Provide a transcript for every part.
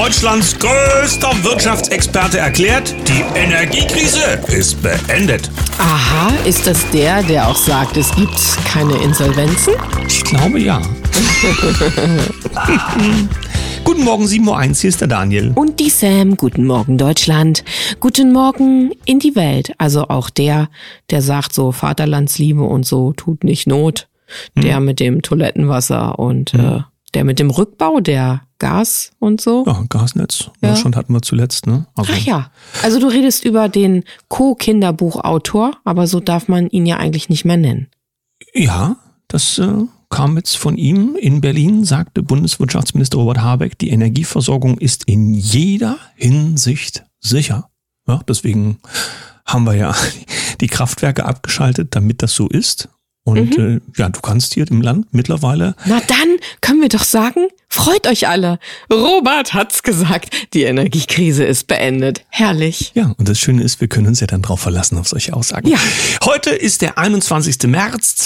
Deutschlands größter Wirtschaftsexperte erklärt, die Energiekrise ist beendet. Aha, ist das der auch sagt, es gibt keine Insolvenzen? Ich glaube ja. Guten Morgen, 7:01 Uhr, hier ist der Daniel. Und die Sam, guten Morgen Deutschland, guten Morgen in die Welt. Also auch der sagt so Vaterlandsliebe und so, tut nicht Not. Der mit dem Toilettenwasser und der mit dem Rückbau, der Gas und so. Ja, Gasnetz. Ja. Deutschland hatten wir zuletzt, ne? Ach ja, also du redest über den Co-Kinderbuchautor, aber so darf man ihn ja eigentlich nicht mehr nennen. Ja, das kam jetzt von ihm. In Berlin sagte Bundeswirtschaftsminister Robert Habeck, die Energieversorgung ist in jeder Hinsicht sicher. Ja, deswegen haben wir ja die Kraftwerke abgeschaltet, damit das so ist. Und ja, du kannst hier im Land mittlerweile... Na dann können wir doch sagen, freut euch alle. Robert hat's gesagt, die Energiekrise ist beendet. Herrlich. Ja, und das Schöne ist, wir können uns ja dann drauf verlassen, auf solche Aussagen. Ja. Heute ist der 21. März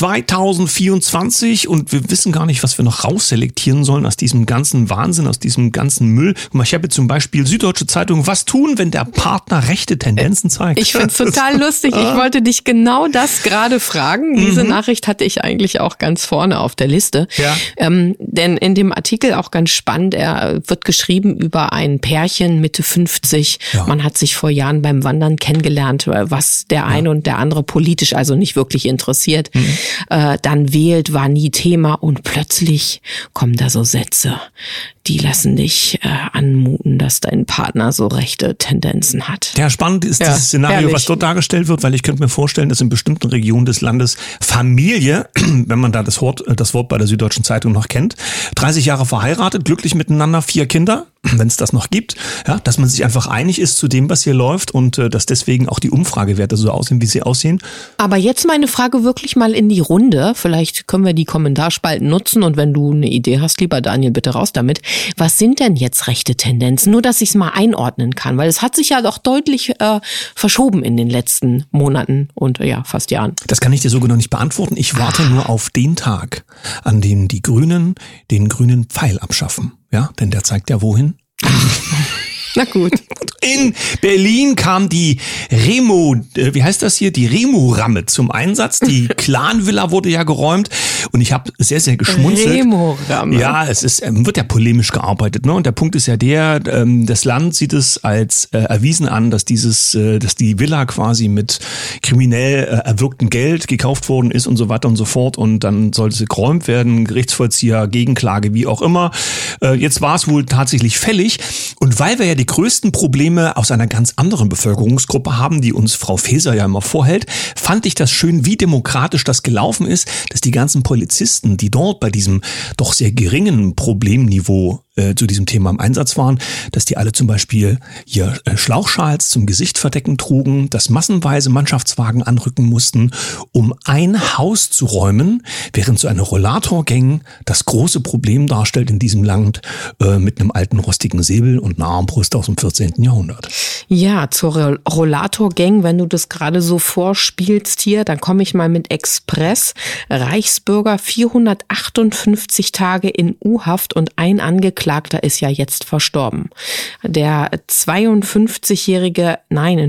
2024 und wir wissen gar nicht, was wir noch rausselektieren sollen aus diesem ganzen Wahnsinn, aus diesem ganzen Müll. Guck mal, ich habe zum Beispiel Süddeutsche Zeitung, was tun, wenn der Partner rechte Tendenzen zeigt? Ich find's total lustig. Ich wollte dich genau das gerade fragen. Diese Nachricht hatte ich eigentlich auch ganz vorne auf der Liste. Ja. Denn in dem Artikel auch ganz spannend, er wird geschrieben über ein Pärchen Mitte 50. Ja. Man hat sich vor Jahren beim Wandern kennengelernt, was der eine und der andere politisch also nicht wirklich interessiert. Dann wählt, war nie Thema und plötzlich kommen da so Sätze, die lassen dich anmuten, dass dein Partner so rechte Tendenzen hat. Ja, spannend ist dieses Szenario, herrlich, was dort dargestellt wird, weil ich könnte mir vorstellen, dass in bestimmten Regionen des Landes Familie, wenn man da das Wort bei der Süddeutschen Zeitung noch kennt, 30 Jahre verheiratet, glücklich miteinander, 4 Kinder, wenn es das noch gibt, ja, dass man sich einfach einig ist zu dem, was hier läuft und dass deswegen auch die Umfragewerte so aussehen, wie sie aussehen. Aber jetzt meine Frage wirklich mal in die Runde. Vielleicht können wir die Kommentarspalten nutzen und wenn du eine Idee hast, lieber Daniel, bitte raus damit. Was sind denn jetzt rechte Tendenzen? Nur, dass ich es mal einordnen kann, weil es hat sich ja doch deutlich verschoben in den letzten Monaten und fast Jahren. Das kann ich dir so genau nicht beantworten. Ich warte nur auf den Tag, an dem die Grünen den grünen Pfeil abschaffen. Ja, denn der zeigt ja wohin? Na gut. In Berlin kam die die Remo-Ramme zum Einsatz. Die Clan-Villa wurde ja geräumt und ich habe sehr, sehr geschmunzelt. Remo-Ramme. Ja, wird ja polemisch gearbeitet, ne? Und der Punkt ist ja das Land sieht es als erwiesen an, dass dass die Villa quasi mit kriminell erwirktem Geld gekauft worden ist und so weiter und so fort und dann sollte sie geräumt werden, Gerichtsvollzieher, Gegenklage, wie auch immer. Jetzt war es wohl tatsächlich fällig und weil wir ja die größten Probleme aus einer ganz anderen Bevölkerungsgruppe haben, die uns Frau Faeser ja immer vorhält, fand ich das schön, wie demokratisch das gelaufen ist, dass die ganzen Polizisten, die dort bei diesem doch sehr geringen Problemniveau zu diesem Thema im Einsatz waren, dass die alle zum Beispiel hier Schlauchschals zum Gesicht verdecken trugen, dass massenweise Mannschaftswagen anrücken mussten, um ein Haus zu räumen, während so eine Rollatorgang das große Problem darstellt in diesem Land mit einem alten rostigen Säbel und einer Armbrust aus dem 14. Jahrhundert. Ja, zur Rollatorgang, wenn du das gerade so vorspielst hier, dann komme ich mal mit Express. Reichsbürger 458 Tage in U-Haft und ein Angeklagter ist ja jetzt verstorben. Der 72-jährige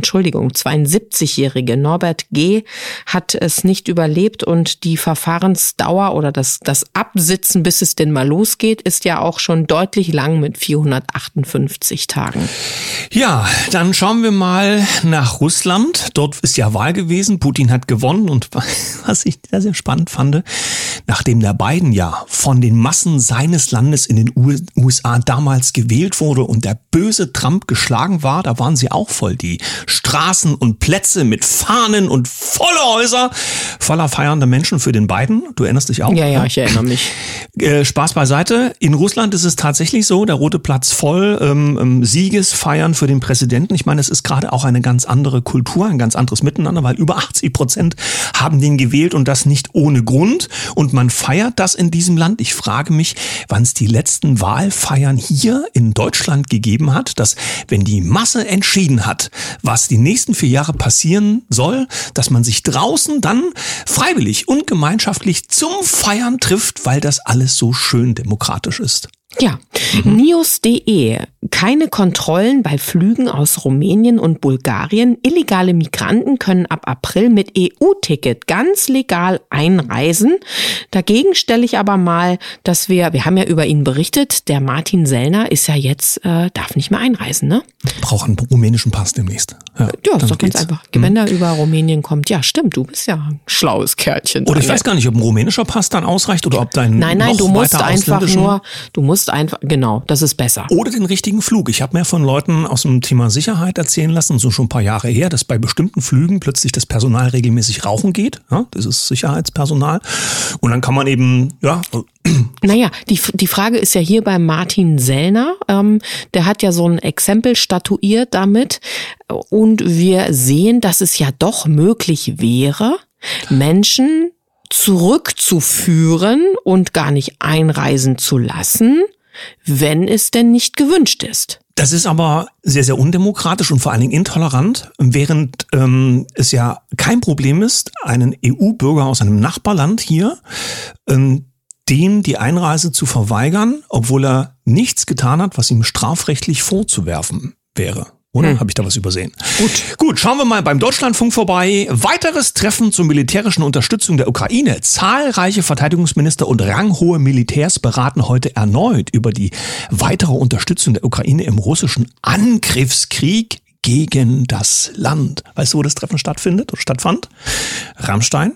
Norbert G. hat es nicht überlebt und die Verfahrensdauer oder das Absitzen, bis es denn mal losgeht, ist ja auch schon deutlich lang mit 458 Tagen. Ja, dann schauen wir mal nach Russland. Dort ist ja Wahl gewesen. Putin hat gewonnen und was ich sehr, sehr spannend fand, nachdem der Biden ja von den Massen seines Landes in den USA damals gewählt wurde und der böse Trump geschlagen war, da waren sie auch voll. Die Straßen und Plätze mit Fahnen und volle Häuser, voller feiernder Menschen für den Biden. Du erinnerst dich auch? Ja, ich erinnere mich. Spaß beiseite. In Russland ist es tatsächlich so, der Rote Platz voll, Siegesfeiern für den Präsidenten. Ich meine, es ist gerade auch eine ganz andere Kultur, ein ganz anderes Miteinander, weil über 80% haben den gewählt und das nicht ohne Grund. Und man feiert das in diesem Land. Ich frage mich, wann es die letzten Wahlfeiern hier in Deutschland gegeben hat, dass wenn die Masse entschieden hat, was die nächsten 4 Jahre passieren soll, dass man sich draußen dann freiwillig und gemeinschaftlich zum Feiern trifft, weil das alles so schön demokratisch ist. Ja, News.de. Keine Kontrollen bei Flügen aus Rumänien und Bulgarien. Illegale Migranten können ab April mit EU-Ticket ganz legal einreisen. Dagegen stelle ich aber mal, dass wir haben ja über ihn berichtet, der Martin Sellner ist ja jetzt, darf nicht mehr einreisen, ne? Braucht einen rumänischen Pass demnächst. Ja, ist doch ganz einfach. Wenn er über Rumänien kommt, ja stimmt, du bist ja ein schlaues Kerlchen. Oder ich weiß gar nicht, ob ein rumänischer Pass dann ausreicht oder ob dein Nein, du musst einfach genau, das ist besser. Oder den richtigen Flug. Ich habe mir von Leuten aus dem Thema Sicherheit erzählen lassen, so schon ein paar Jahre her, dass bei bestimmten Flügen plötzlich das Personal regelmäßig rauchen geht. Ja, das ist Sicherheitspersonal. Und dann kann man eben, ja. Naja, die Frage ist ja hier bei Martin Sellner. Der hat ja so ein Exempel statuiert damit. Und wir sehen, dass es ja doch möglich wäre, Menschen zurückzuführen und gar nicht einreisen zu lassen, wenn es denn nicht gewünscht ist. Das ist aber sehr, sehr undemokratisch und vor allen Dingen intolerant, während es ja kein Problem ist, einen EU-Bürger aus einem Nachbarland hier, dem die Einreise zu verweigern, obwohl er nichts getan hat, was ihm strafrechtlich vorzuwerfen wäre. Oder? Habe ich da was übersehen? Gut, schauen wir mal beim Deutschlandfunk vorbei. Weiteres Treffen zur militärischen Unterstützung der Ukraine. Zahlreiche Verteidigungsminister und ranghohe Militärs beraten heute erneut über die weitere Unterstützung der Ukraine im russischen Angriffskrieg gegen das Land. Weißt du, wo das Treffen stattfindet oder stattfand? Rammstein.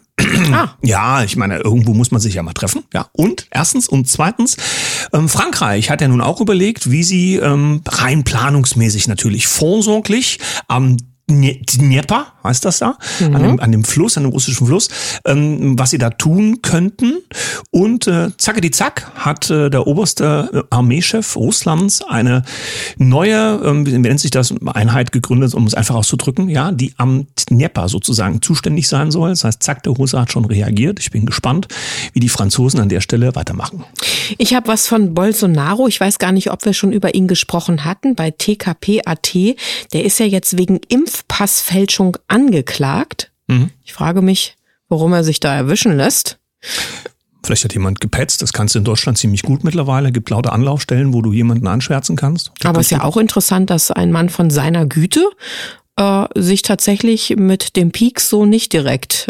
Ja, ich meine, irgendwo muss man sich ja mal treffen. Ja, und erstens und zweitens, Frankreich hat ja nun auch überlegt, wie sie rein planungsmäßig natürlich vorsorglich am Dnieper, heißt das da, an dem Fluss, an dem russischen Fluss, was sie da tun könnten. Und zack hat der oberste Armeechef Russlands eine neue, wie nennt sich das, Einheit gegründet, um es einfach auszudrücken, ja, die am Dnieper sozusagen zuständig sein soll. Das heißt, zack, der Russe hat schon reagiert. Ich bin gespannt, wie die Franzosen an der Stelle weitermachen. Ich habe was von Bolsonaro. Ich weiß gar nicht, ob wir schon über ihn gesprochen hatten, bei TKP.at. Der ist ja jetzt wegen Impfpassfälschung angeklagt. Ich frage mich, warum er sich da erwischen lässt. Vielleicht hat jemand gepetzt, das kannst du in Deutschland ziemlich gut mittlerweile. Gibt lauter Anlaufstellen, wo du jemanden anschwärzen kannst. Aber es ist ja auch interessant, dass ein Mann von seiner Güte sich tatsächlich mit dem Pieks so nicht direkt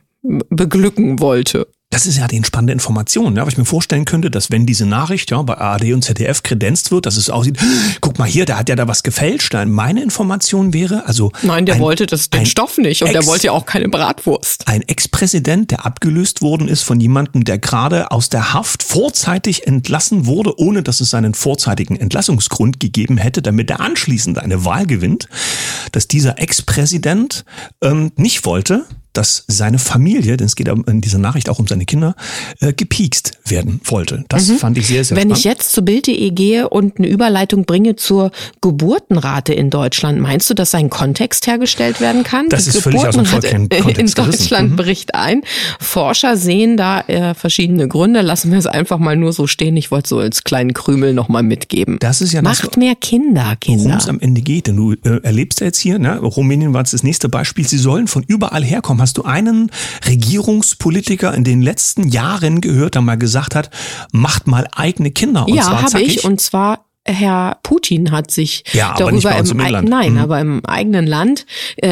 beglücken wollte. Das ist ja die entspannende Information, ja, weil ich mir vorstellen könnte, dass wenn diese Nachricht ja bei ARD und ZDF kredenzt wird, dass es aussieht, guck mal hier, der hat ja da was gefälscht. Meine Information wäre, also nein, der wollte den Stoff nicht und der wollte ja auch keine Bratwurst. Ein Ex-Präsident, der abgelöst worden ist von jemandem, der gerade aus der Haft vorzeitig entlassen wurde, ohne dass es einen vorzeitigen Entlassungsgrund gegeben hätte, damit er anschließend eine Wahl gewinnt, dass dieser Ex-Präsident nicht wollte, dass seine Familie, denn es geht in dieser Nachricht auch um seine Kinder, gepiekst werden wollte. Das fand ich sehr, sehr spannend. Wenn ich jetzt zu Bild.de gehe und eine Überleitung bringe zur Geburtenrate in Deutschland, meinst du, dass ein Kontext hergestellt werden kann? Das ist völlig aus dem Kontext in Deutschland bricht ein. Forscher sehen da verschiedene Gründe. Lassen wir es einfach mal nur so stehen. Ich wollte so als kleinen Krümel nochmal mitgeben. Das ist ja Macht mehr Kinder. Worum es am Ende geht. Denn du erlebst ja jetzt hier, ne? Rumänien war jetzt das nächste Beispiel. Sie sollen von überall herkommen. Hast du einen Regierungspolitiker in den letzten Jahren gehört, der mal gesagt hat, macht mal eigene Kinder? Und ja, habe ich. Und zwar Herr Putin hat sich darüber aber im eigenen Land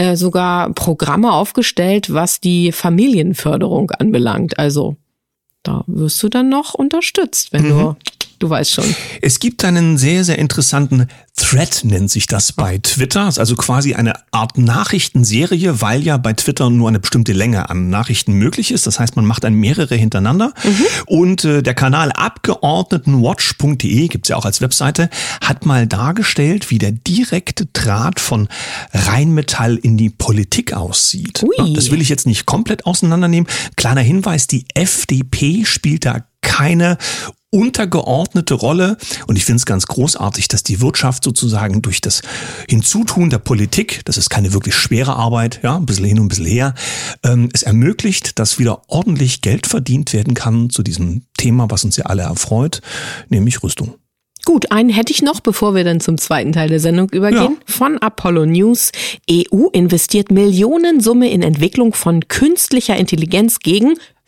sogar Programme aufgestellt, was die Familienförderung anbelangt. Also da wirst du dann noch unterstützt, wenn du weißt schon. Es gibt einen sehr, sehr interessanten Thread, nennt sich das bei Twitter. Das ist also quasi eine Art Nachrichtenserie, weil ja bei Twitter nur eine bestimmte Länge an Nachrichten möglich ist. Das heißt, man macht dann mehrere hintereinander. Und der Kanal Abgeordnetenwatch.de, gibt's ja auch als Webseite, hat mal dargestellt, wie der direkte Draht von Rheinmetall in die Politik aussieht. Ui. Das will ich jetzt nicht komplett auseinandernehmen. Kleiner Hinweis, die FDP spielt da keine untergeordnete Rolle. Und ich finde es ganz großartig, dass die Wirtschaft sozusagen durch das Hinzutun der Politik, das ist keine wirklich schwere Arbeit, ja, ein bisschen hin und ein bisschen her, es ermöglicht, dass wieder ordentlich Geld verdient werden kann zu diesem Thema, was uns ja alle erfreut, nämlich Rüstung. Gut, einen hätte ich noch, bevor wir dann zum zweiten Teil der Sendung übergehen. Ja. Von Apollo News. EU investiert Millionensumme in Entwicklung von künstlicher Intelligenz gegen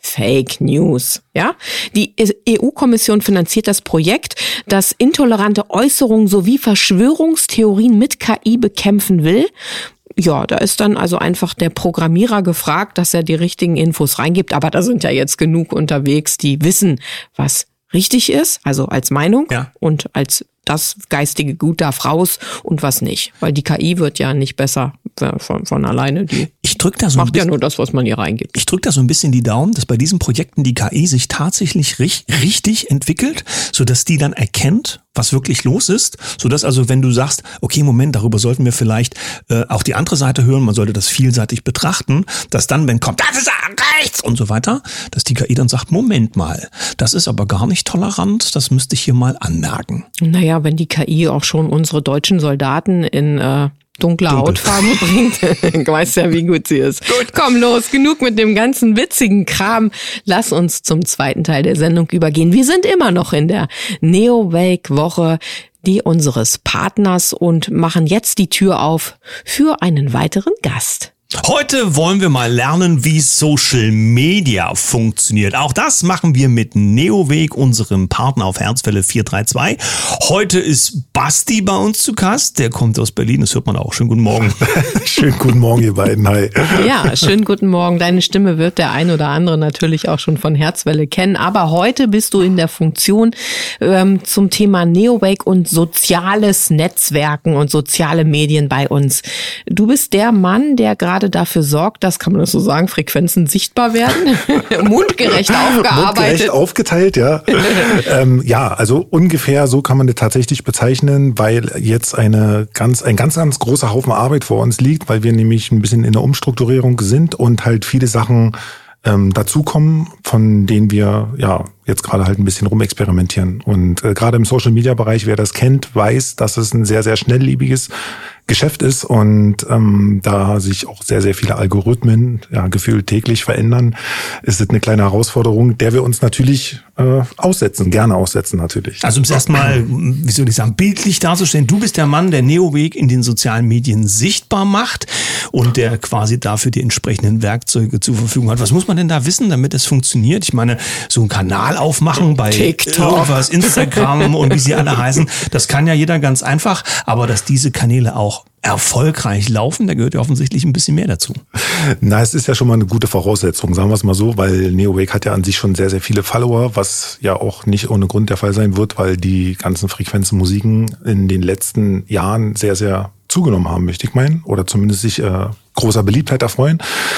Fake News. Ja? Die EU-Kommission finanziert das Projekt, das intolerante Äußerungen sowie Verschwörungstheorien mit KI bekämpfen will. Ja, da ist dann also einfach der Programmierer gefragt, dass er die richtigen Infos reingibt. Aber da sind ja jetzt genug unterwegs, die wissen, was richtig ist, also als Meinung und als das geistige Gut darf raus und was nicht. Weil die KI wird ja nicht besser von alleine. Die macht ja nur das, was man ihr reingibt. Ich drücke da so ein bisschen die Daumen, dass bei diesen Projekten die KI sich tatsächlich richtig entwickelt, sodass die dann erkennt, was wirklich los ist, sodass also, wenn du sagst, okay, Moment, darüber sollten wir vielleicht auch die andere Seite hören, man sollte das vielseitig betrachten, dass dann, wenn kommt, das ist rechts und so weiter, dass die KI dann sagt, Moment mal, das ist aber gar nicht tolerant, das müsste ich hier mal anmerken. Naja, wenn die KI auch schon unsere deutschen Soldaten in dunkle Hautfarbe bringt, weißt ja, wie gut sie ist. Gut. Komm los, genug mit dem ganzen witzigen Kram. Lass uns zum zweiten Teil der Sendung übergehen. Wir sind immer noch in der Neowake-Woche, die unseres Partners, und machen jetzt die Tür auf für einen weiteren Gast. Heute wollen wir mal lernen, wie Social Media funktioniert. Auch das machen wir mit Neowake, unserem Partner auf Herzwelle 432. Heute ist Basti bei uns zu Gast. Der kommt aus Berlin, das hört man auch. Schönen guten Morgen. Schönen guten Morgen, ihr beiden. Hi. Ja, schönen guten Morgen. Deine Stimme wird der ein oder andere natürlich auch schon von Herzwelle kennen. Aber heute bist du in der Funktion zum Thema Neowake und soziales Netzwerken und soziale Medien bei uns. Du bist der Mann, der gerade dafür sorgt, dass, kann man das so sagen, Frequenzen sichtbar werden, mundgerecht aufgearbeitet. Mundgerecht aufgeteilt, ja. Ja, also ungefähr so kann man das tatsächlich bezeichnen, weil jetzt ein ganz großer Haufen Arbeit vor uns liegt, weil wir nämlich ein bisschen in der Umstrukturierung sind und halt viele Sachen dazukommen, von denen wir ja jetzt gerade halt ein bisschen rumexperimentieren. Und gerade im Social-Media-Bereich, wer das kennt, weiß, dass es ein sehr, sehr schnelllebiges Geschäft ist und da sich auch sehr, sehr viele Algorithmen gefühlt täglich verändern, ist es eine kleine Herausforderung, der wir uns natürlich gerne aussetzen natürlich. Also um es erstmal, wie soll ich sagen, bildlich darzustellen, du bist der Mann, der Neowake in den sozialen Medien sichtbar macht und der quasi dafür die entsprechenden Werkzeuge zur Verfügung hat. Was muss man denn da wissen, damit es funktioniert? Ich meine, so einen Kanal aufmachen bei TikTok, irgendwas, Instagram und wie sie alle heißen, das kann ja jeder ganz einfach, aber dass diese Kanäle auch erfolgreich laufen, da gehört ja offensichtlich ein bisschen mehr dazu. Na, es ist ja schon mal eine gute Voraussetzung, sagen wir es mal so, weil Neowake hat ja an sich schon sehr, sehr viele Follower, was ja auch nicht ohne Grund der Fall sein wird, weil die ganzen Frequenzen Musiken in den letzten Jahren sehr, sehr zugenommen haben, möchte ich meinen, oder zumindest sich großer Beliebtheit erfreuen.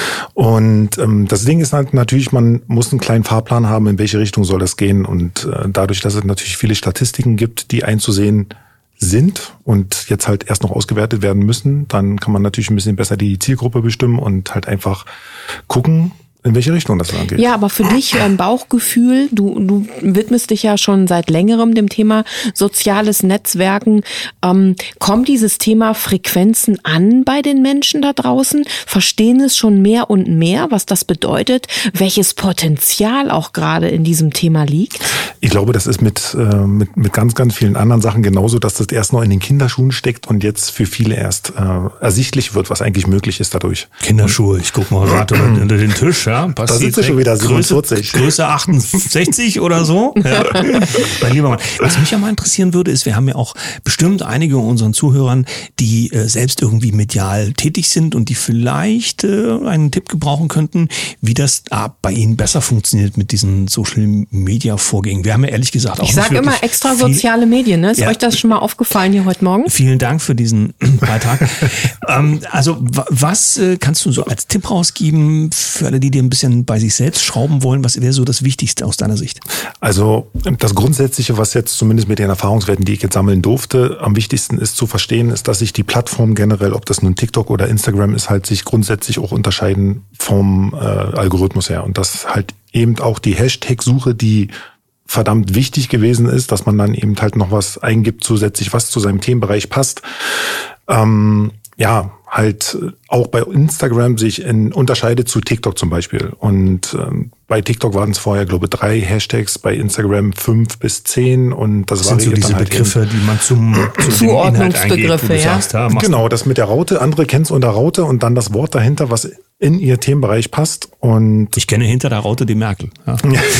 Und das Ding ist halt natürlich, man muss einen kleinen Fahrplan haben, in welche Richtung soll das gehen. Und dadurch, dass es natürlich viele Statistiken gibt, die einzusehen sind und jetzt halt erst noch ausgewertet werden müssen, dann kann man natürlich ein bisschen besser die Zielgruppe bestimmen und halt einfach gucken, in welche Richtung das angeht. Ja, aber für dich Bauchgefühl, du widmest dich ja schon seit längerem dem Thema soziales Netzwerken. Kommt dieses Thema Frequenzen an bei den Menschen da draußen? Verstehen es schon mehr und mehr, was das bedeutet? Welches Potenzial auch gerade in diesem Thema liegt? Ich glaube, das ist mit ganz, ganz vielen anderen Sachen genauso, dass das erst noch in den Kinderschuhen steckt und jetzt für viele erst ersichtlich wird, was eigentlich möglich ist dadurch. Kinderschuhe, ich guck mal gerade unter den Tisch, ja. Da sind sie schon wieder 47. Größe 68 oder so. Ja. Mein lieber Mann. Was mich ja mal interessieren würde, ist, wir haben ja auch bestimmt einige unseren Zuhörern, die selbst irgendwie medial tätig sind und die vielleicht einen Tipp gebrauchen könnten, wie das bei ihnen besser funktioniert mit diesen Social-Media-Vorgängen. Wir haben ja ehrlich gesagt auch. Ich sage immer extra soziale Medien, ne? Ist euch das schon mal aufgefallen hier heute Morgen? Vielen Dank für diesen Beitrag. Also was kannst du so als Tipp rausgeben für alle, die ein bisschen bei sich selbst schrauben wollen? Was wäre so das Wichtigste aus deiner Sicht? Also das Grundsätzliche, was jetzt zumindest mit den Erfahrungswerten, die ich jetzt sammeln durfte, am wichtigsten ist zu verstehen, ist, dass sich die Plattform generell, ob das nun TikTok oder Instagram ist, halt sich grundsätzlich auch unterscheiden vom Algorithmus her. Und dass halt eben auch die Hashtag-Suche, die verdammt wichtig gewesen ist, dass man dann eben halt noch was eingibt zusätzlich, was zu seinem Themenbereich passt. Halt auch bei Instagram sich unterscheidet zu TikTok zum Beispiel. Und bei TikTok waren es vorher, glaube ich, 3 Hashtags, bei Instagram 5 bis 10 und das sind so diese dann halt Begriffe, die man zum Zuordnungsbegriffe, ja. Genau, das mit der Raute. Andere kennen es unter Raute und dann das Wort dahinter, was in ihr Themenbereich passt. Und ich kenne hinter der Raute die Merkel. Ja.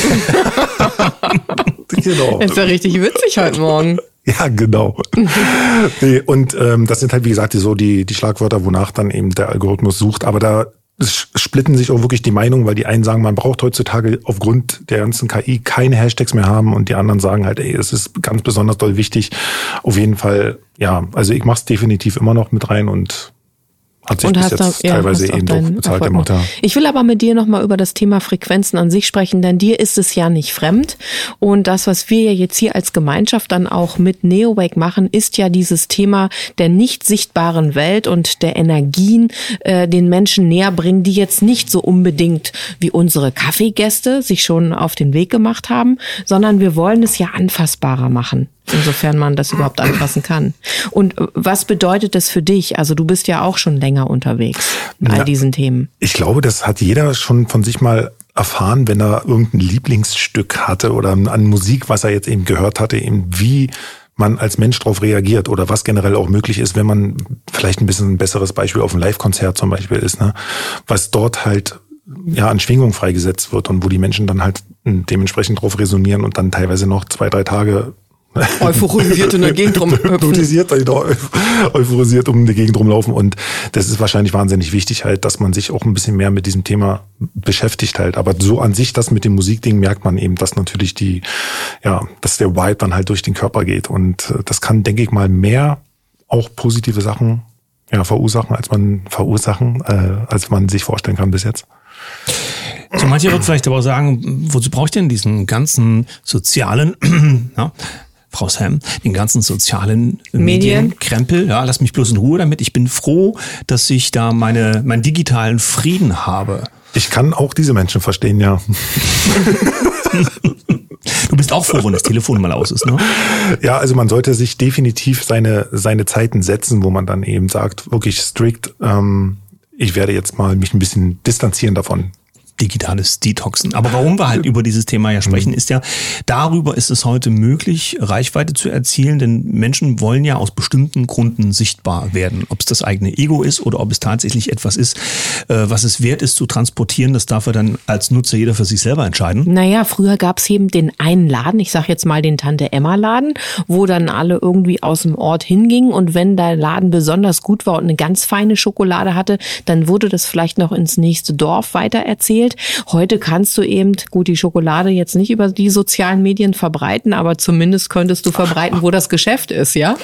Genau. Das ist ja richtig witzig heute Morgen. Ja, genau. Nee, und das sind halt, wie gesagt, die Schlagwörter, wonach dann eben der Algorithmus sucht. Aber da splitten sich auch wirklich die Meinungen, weil die einen sagen, man braucht heutzutage aufgrund der ganzen KI keine Hashtags mehr haben und die anderen sagen halt, es ist ganz besonders doll wichtig. Auf jeden Fall, ja, also ich mache es definitiv immer noch mit rein und hat sich bis jetzt teilweise eben doch bezahlt gemacht. Ja. Ich will aber mit dir nochmal über das Thema Frequenzen an sich sprechen, denn dir ist es ja nicht fremd. Und das, was wir ja jetzt hier als Gemeinschaft dann auch mit Neowake machen, ist ja dieses Thema der nicht sichtbaren Welt und der Energien den Menschen näher bringen, die jetzt nicht so unbedingt wie unsere Kaffeegäste sich schon auf den Weg gemacht haben, sondern wir wollen es ja anfassbarer machen. Insofern man das überhaupt anfassen kann. Und was bedeutet das für dich? Also du bist ja auch schon länger unterwegs in all diesen Themen. Ich glaube, das hat jeder schon von sich mal erfahren, wenn er irgendein Lieblingsstück hatte oder an Musik, was er jetzt eben gehört hatte, eben wie man als Mensch darauf reagiert oder was generell auch möglich ist, wenn man vielleicht ein bisschen ein besseres Beispiel auf ein Live-Konzert zum Beispiel ist, ne? Was dort halt ja an Schwingung freigesetzt wird und wo die Menschen dann halt dementsprechend drauf resonieren und dann teilweise noch 2-3 Tage euphorisiert in der Gegend euphorisiert um die Gegend rumlaufen. Und das ist wahrscheinlich wahnsinnig wichtig halt, dass man sich auch ein bisschen mehr mit diesem Thema beschäftigt halt. Aber so an sich, das mit dem Musikding merkt man eben, dass natürlich dass der Vibe dann halt durch den Körper geht. Und das kann, denke ich mal, mehr auch positive Sachen verursachen, als man sich vorstellen kann bis jetzt. So manche wird vielleicht aber sagen, wozu brauche ich denn diesen ganzen sozialen, Frau Sam, den ganzen sozialen Medienkrempel? Ja, lass mich bloß in Ruhe damit. Ich bin froh, dass ich da meinen digitalen Frieden habe. Ich kann auch diese Menschen verstehen, ja. Du bist auch froh, wenn das Telefon mal aus ist, ne? Ja, also man sollte sich definitiv seine Zeiten setzen, wo man dann eben sagt, wirklich strikt, ich werde jetzt mal mich ein bisschen distanzieren davon. Digitales Detoxen. Aber warum wir halt über dieses Thema ja sprechen, ist ja, darüber ist es heute möglich, Reichweite zu erzielen, denn Menschen wollen ja aus bestimmten Gründen sichtbar werden. Ob es das eigene Ego ist oder ob es tatsächlich etwas ist, was es wert ist zu transportieren, das darf er dann als Nutzer jeder für sich selber entscheiden. Naja, früher gab es eben den einen Laden, ich sag jetzt mal den Tante-Emma-Laden, wo dann alle irgendwie aus dem Ort hingingen und wenn der Laden besonders gut war und eine ganz feine Schokolade hatte, dann wurde das vielleicht noch ins nächste Dorf weitererzählt. Heute kannst du eben, gut, die Schokolade jetzt nicht über die sozialen Medien verbreiten, aber zumindest könntest du verbreiten, wo das Geschäft ist, ja?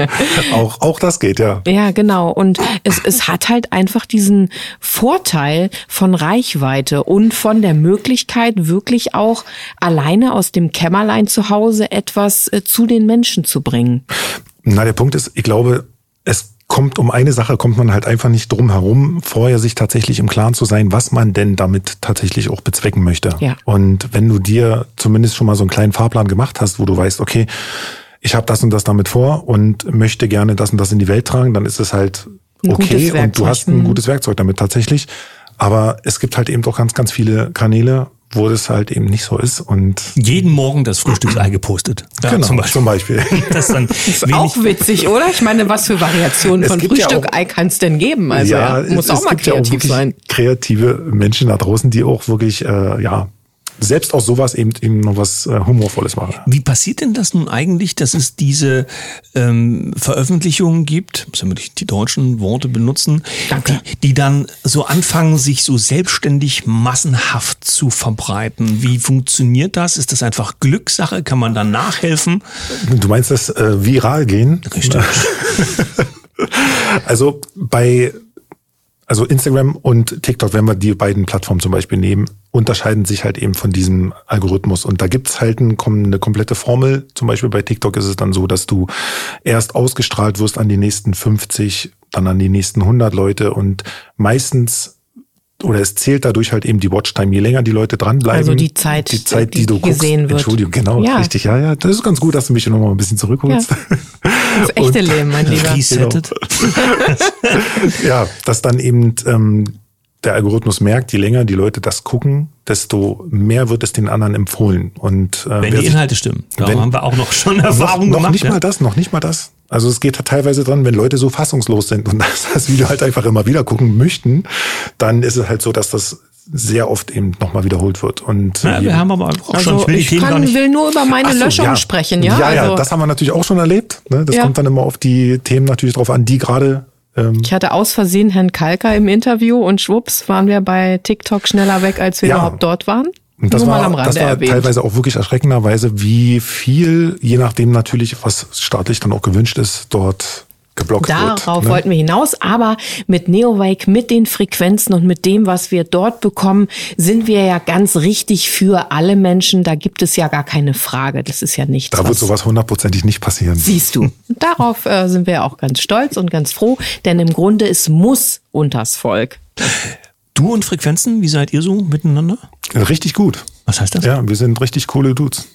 Auch das geht, ja. Ja, genau. Und es hat halt einfach diesen Vorteil von Reichweite und von der Möglichkeit, wirklich auch alleine aus dem Kämmerlein zu Hause etwas zu den Menschen zu bringen. Na, der Punkt ist, ich glaube, kommt man halt einfach nicht drum herum, vorher sich tatsächlich im Klaren zu sein, was man denn damit tatsächlich auch bezwecken möchte. Ja. Und wenn du dir zumindest schon mal so einen kleinen Fahrplan gemacht hast, wo du weißt, okay, ich habe das und das damit vor und möchte gerne das und das in die Welt tragen, dann ist es halt okay und du hast ein gutes Werkzeug damit tatsächlich. Aber es gibt halt eben auch ganz, ganz viele Kanäle, wo das halt eben nicht so ist. Und jeden Morgen das Frühstücksei gepostet. Ja, genau, zum Beispiel. Das ist auch witzig, oder? Ich meine, was für Variationen von Frühstücksei kann es denn geben? Also muss auch mal kreativ sein. Kreative Menschen da draußen, die auch wirklich, selbst aus sowas eben noch was Humorvolles machen. Wie passiert denn das nun eigentlich, dass es diese Veröffentlichungen gibt, muss ja die deutschen Worte benutzen, die dann so anfangen, sich so selbstständig massenhaft zu verbreiten? Wie funktioniert das? Ist das einfach Glückssache? Kann man dann nachhelfen? Du meinst das viral gehen? Richtig. Also Instagram und TikTok, wenn wir die beiden Plattformen zum Beispiel nehmen, unterscheiden sich halt eben von diesem Algorithmus. Und da gibt's halt eine komplette Formel. Zum Beispiel bei TikTok ist es dann so, dass du erst ausgestrahlt wirst an die nächsten 50, dann an die nächsten 100 Leute und meistens, oder es zählt dadurch halt eben die Watchtime. Je länger die Leute dranbleiben. Also die Zeit, die du gesehen guckst. wird. Entschuldigung, genau, ja. Richtig. Ja, das ist ganz gut, dass du mich nochmal ein bisschen zurückholst. Ja. Das echte Leben, mein Lieber. Resettet. Ja, dass dann eben der Algorithmus merkt, je länger die Leute das gucken, desto mehr wird es den anderen empfohlen. Und wenn die Inhalte stimmen. Da haben wir auch noch schon Erfahrung gemacht. Noch nicht mal das. Also es geht halt teilweise dran, wenn Leute so fassungslos sind und das Video halt einfach immer wieder gucken möchten, dann ist es halt so, dass das sehr oft eben nochmal wiederholt wird. Und wir haben aber auch also schon ich will nur über meine Löschung sprechen, ja? Ja, das haben wir natürlich auch schon erlebt. Ne? Das kommt dann immer auf die Themen natürlich drauf an, die gerade... Ich hatte aus Versehen Herrn Kalker im Interview und schwupps waren wir bei TikTok schneller weg, als wir überhaupt dort waren. Und das war teilweise auch wirklich erschreckenderweise, wie viel, je nachdem natürlich, was staatlich dann auch gewünscht ist, dort geblockt wird. Darauf wollten wir hinaus, aber mit Neowake, mit den Frequenzen und mit dem, was wir dort bekommen, sind wir ja ganz richtig für alle Menschen. Da gibt es ja gar keine Frage. Das ist ja nichts. Da wird sowas 100%ig nicht passieren. Siehst du. Darauf sind wir auch ganz stolz und ganz froh, denn im Grunde es muss unters Volk. Du und Frequenzen, wie seid ihr so miteinander? Richtig gut. Was heißt das? Ja, wir sind richtig coole Dudes.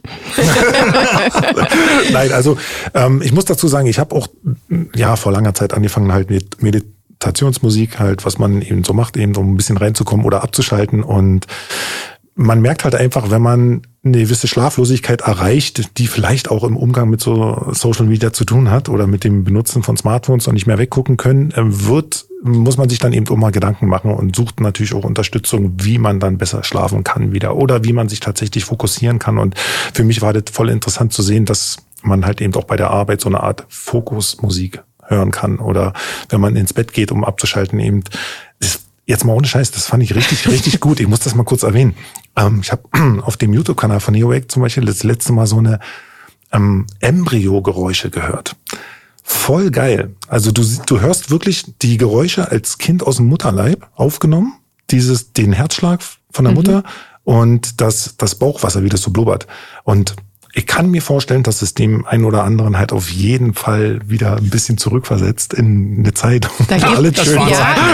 Nein, also ich muss dazu sagen, ich habe auch vor langer Zeit angefangen halt mit Meditationsmusik halt, was man eben so macht, eben um ein bisschen reinzukommen oder abzuschalten, und man merkt halt einfach, wenn man eine gewisse Schlaflosigkeit erreicht, die vielleicht auch im Umgang mit so Social Media zu tun hat oder mit dem Benutzen von Smartphones und nicht mehr weggucken können, muss man sich dann eben auch mal Gedanken machen und sucht natürlich auch Unterstützung, wie man dann besser schlafen kann wieder oder wie man sich tatsächlich fokussieren kann. Und für mich war das voll interessant zu sehen, dass man halt eben auch bei der Arbeit so eine Art Fokusmusik hören kann oder wenn man ins Bett geht, um abzuschalten, eben jetzt mal ohne Scheiß, das fand ich richtig, richtig gut. Ich muss das mal kurz erwähnen. Ich habe auf dem YouTube-Kanal von Neowake zum Beispiel das letzte Mal so eine Embryo-Geräusche gehört. Voll geil. Also du hörst wirklich die Geräusche als Kind aus dem Mutterleib aufgenommen, den Herzschlag von der Mutter und das Bauchwasser, wie das so blubbert. Und ich kann mir vorstellen, dass es dem einen oder anderen halt auf jeden Fall wieder ein bisschen zurückversetzt in eine Zeit, da alles schön war.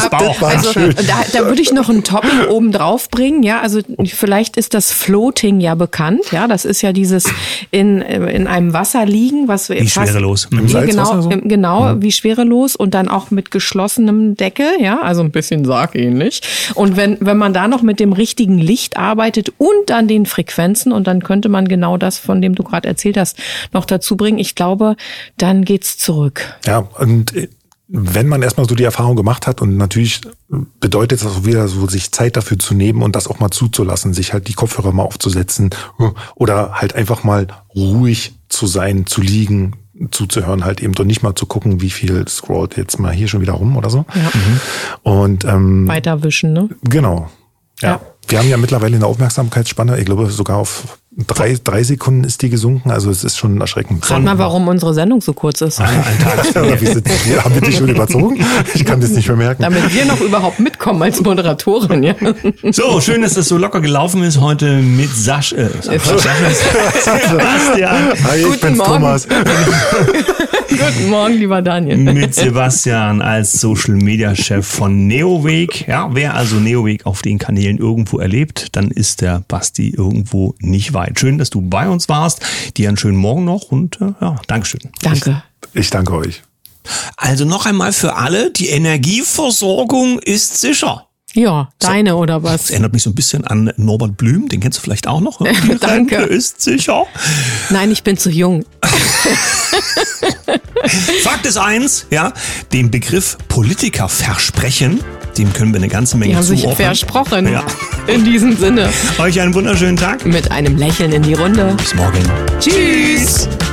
Da würde ich noch ein Topping oben drauf bringen. Ja, also vielleicht ist das Floating ja bekannt. Ja, das ist ja dieses in einem Wasser liegen, was wir wie schwerelos. Genau, wie schwerelos und dann auch mit geschlossenem Deckel. Ja, also ein bisschen sargähnlich. Und wenn man da noch mit dem richtigen Licht arbeitet und dann den Frequenzen und dann könnte man genau das, von dem du gerade erzählt hast, noch dazu bringen. Ich glaube, dann geht's zurück. Ja, und wenn man erstmal so die Erfahrung gemacht hat und natürlich bedeutet das auch wieder so, sich Zeit dafür zu nehmen und das auch mal zuzulassen, sich halt die Kopfhörer mal aufzusetzen oder halt einfach mal ruhig zu sein, zu liegen, zuzuhören halt eben und nicht mal zu gucken, wie viel scrollt jetzt mal hier schon wieder rum oder so. Ja. Und weiter wischen, ne? Genau. Ja. Wir haben ja mittlerweile eine Aufmerksamkeitsspanne, ich glaube sogar auf 3 Sekunden ist die gesunken, also es ist schon erschreckend. Rat mal, warum unsere Sendung so kurz ist. Haben wir dich schon überzogen? Ich kann das nicht mehr merken. Damit wir noch überhaupt mitkommen als Moderatorin, ja. So, schön, dass das so locker gelaufen ist heute mit Sebastian. Hi, ich bin's, Thomas. Guten Morgen, lieber Daniel. Mit Sebastian als Social-Media-Chef von Neowake. Ja, wer also Neowake auf den Kanälen irgendwo erlebt, dann ist der Basti irgendwo nicht weit. Schön, dass du bei uns warst. Dir einen schönen Morgen noch und Dankeschön. Danke. Ich danke euch. Also noch einmal für alle, die Energieversorgung ist sicher. Ja, deine so, oder was? Das erinnert mich so ein bisschen an Norbert Blüm, den kennst du vielleicht auch noch. Die Danke. Rente ist sicher. Nein, ich bin zu jung. Fakt ist eins, ja, den Begriff Politikerversprechen, dem können wir eine ganze Menge zuordnen. Die haben sich versprochen. Ja. In diesem Sinne. Euch einen wunderschönen Tag. Mit einem Lächeln in die Runde. Bis morgen. Tschüss.